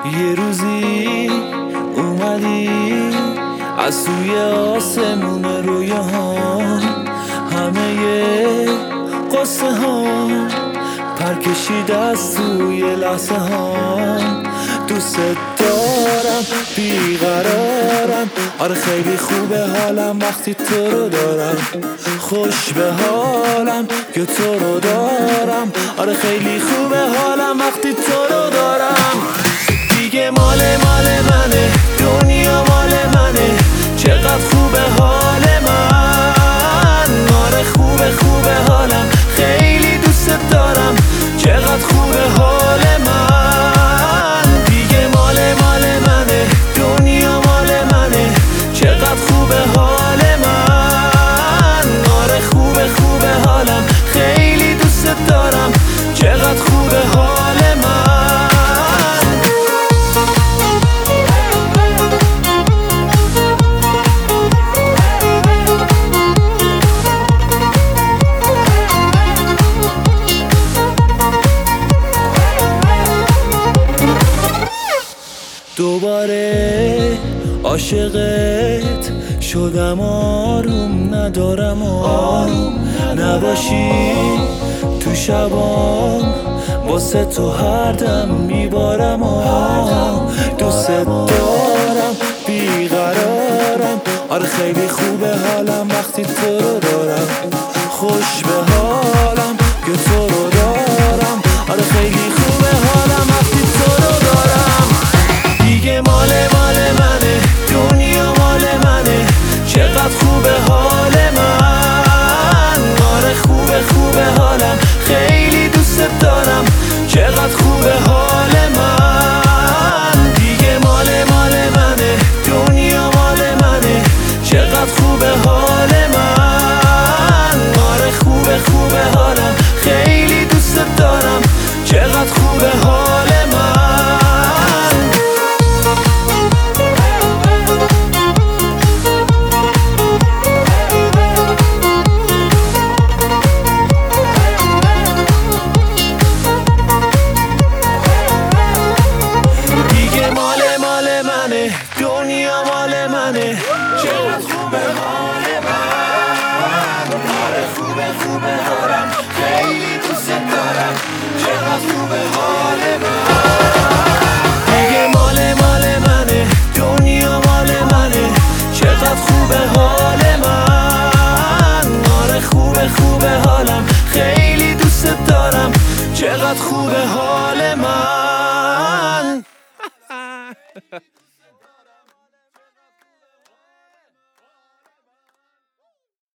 یه روزی اومدی از سوی آسمون رویاهام، همه قصه هام پر کشید از توی لحظه هام. دوست دارم بیقرارم، آره خیلی خوبه حالم وقتی تو رو دارم. خوش به حالم که تو رو دارم، آره خیلی خوبه حالم وقتی تو رو دارم. دیگه مال منه، دنیا مال منه، چقدر خوبه حال من. آره خوبه حالم، خیلی دوست دارم، چقدر خوبه حال من. دیگه مال منه، دنیا مال منه، چقدر خوبه حال من. آره خوبه حالم، خیلی دوست دارم، چقدر خوبه حال من. دوباره عاشقت شدم، آروم ندارم، آروم نباشی تو شبام، واسه تو هر دم میبارم. دوست دارم بیقرارم، آره خیلی خوبه حالم وقتی تو رو دارم. خوش به حالم که تو رو دارم، آره خیلی خوبه حالم وقتی تو رو دارم. دیگه مال منه، دنیا مال منه، چقدر خوبه حال من. آره خوبه حالم، خیلی دوست دارم، چقدر خوبه حال من. دیگه مال منه، دنیا مال منه، چقدر خوبه حال من. آره خوبه حالم، خیلی دوست دارم، چقدر خوبه حال من. دنیا مال منه، چقدر خوبه حال من. آره خوبه حالم، خیلی دوست دارم، چقدر خوبه حال من. دیگه مال منه، دنیا مال منه، چقدر خوبه حال من. آره خوبه حالم، خیلی دوست دارم، چقدر خوبه حال من.